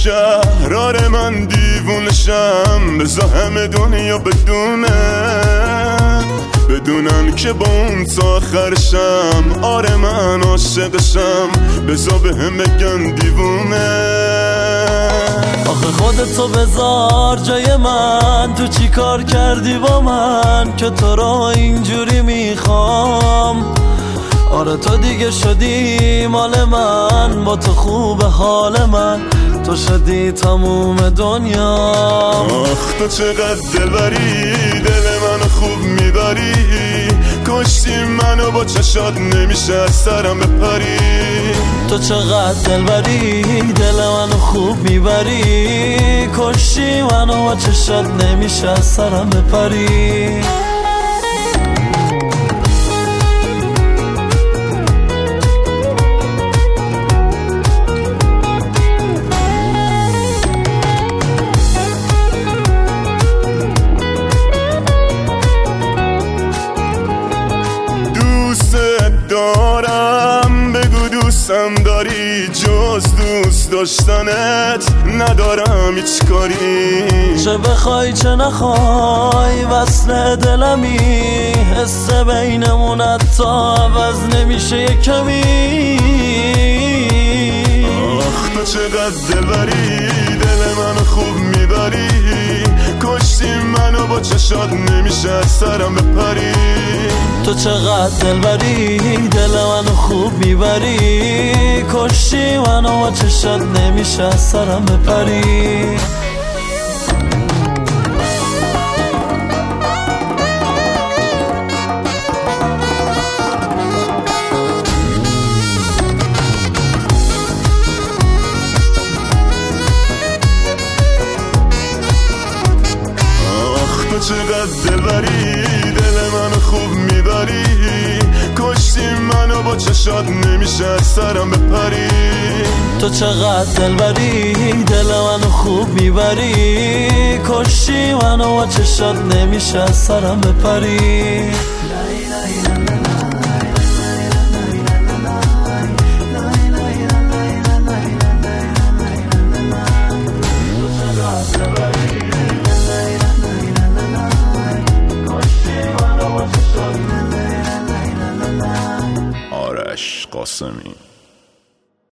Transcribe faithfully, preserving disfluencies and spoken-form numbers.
شهرار من دیوونشم، بزا همه دنیا بدونه بدونن که با اون تا آخرشم. آره من عاشقشم، بزا به هم بگن دیوونه. آخه خودتو بذار جای من، تو چی کار کردی با من که تو را اینجوری میخوام؟ آره تو دیگه شدی مال من، با تو خوب حال من، تو شدی تموم دنیا. آخ تو چقدر دلبری، دل منو خوب میبری، کشتی منو با چشات نمیشه از سرم بپری. تو چقدر دلبری، دل منو خوب میبری، کشتی منو با چشات نمیشه از سرم بپری. دارم بگو دوستم داری، جز دوست داشتنت ندارم هیچ کاری. چه بخوای چه نخوای وصل دلمی، حس بینمون حتی عوض نمیشه یه کمی. آخ تو چقدر دلبری، دل منو خوب میبری، کشتی منو با چشات نمیشه از سرم بپری. تو چقدر دلبری، دل منو خوب میبری، کشتی منو با چشات نمیشه از سرم بپری. چقدر دلبری، دل منو خوب میبری، کشتی منو با چشات نمیشه از سرم بپری. تو چقدر دلبری، دل منو خوب میبری، کشتی منو با چشات نمیشه از سرم بپری. آرش قاسمی.